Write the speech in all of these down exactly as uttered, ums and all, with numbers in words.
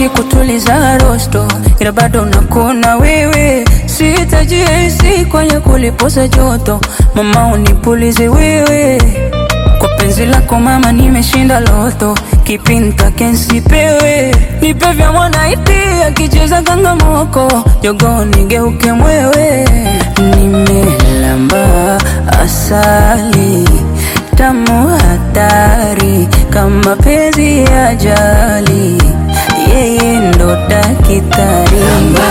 mengi kutuliza rosto, ila bado nakuna wewe. Sitajihisi kwenye kulipoza joto, mama unipulize wewe. Kwa penzi lako mama nimeshinda loto, kipinta kensipewe. Nipe vya mwanaiti akicheza kangamoko, jogo nigeuke mwewe. Nimelamba asali tamu hatari, kama penzi ya jali, yeye ndo dakitari. Lamba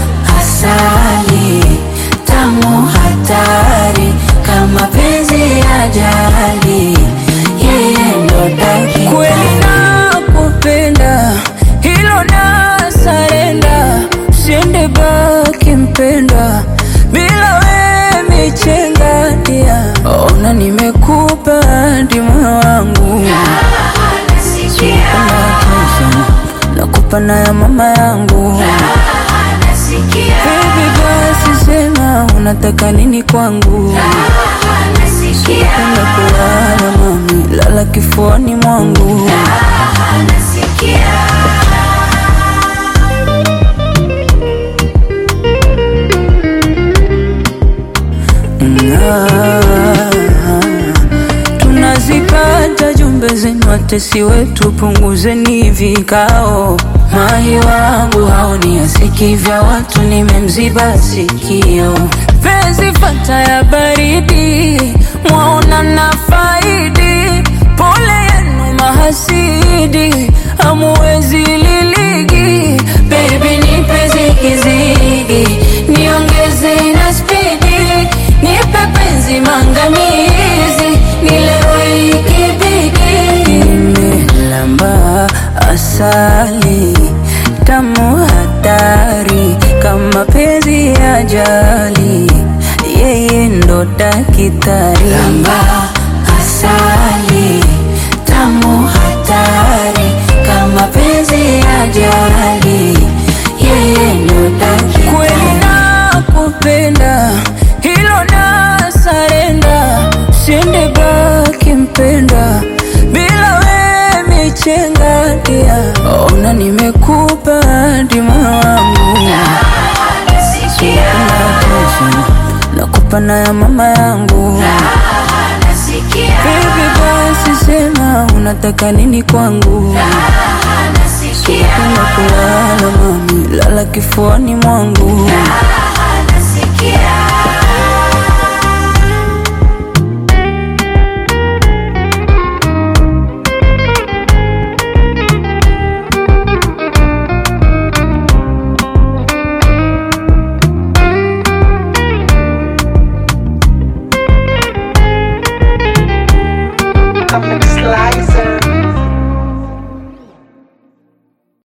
asali tamu hatari, kama penzi ya jali, yeye ndo dakitari. Kweli nakupenda, hilo na sarenda, usiende baki mpenda, bila we michenga dia. Ona nimekupa hadi moyo wangu, nakupa na ya mama yangu. Baby basi sema unataka nini kwangu, napenda kulala mami, lala kifuani mwangu. Tunazipata jumbe zenu watesi wetu, punguzeni vikao. Mahi wangu haoni asiki vya watu, nimemziba sikio. Penzi fata ya baridi, mwaona na faidi. Pole yenu mahasidi, hamuwezi liligi. Baby nipe zigizigi, niongeze na spidi. Nipe penzi mangamizi, nilewe ikibidi. Nimelamba asali tamu hatari, kama penzi ya jali, yeye ndo dakitari. Lamba asali tamu hatari, kama penzi ya jali, yeye ndo dakitari. Kweli nakupenda, hilo na sarenda, usiende baki mpenda, bila we michenga dia. Ona nimekupa hadi moyo wangu, nakupa na ya mama yangu. Baby basi sema unataka nini kwangu, napenda kulala mami, lala kifuani mwangu.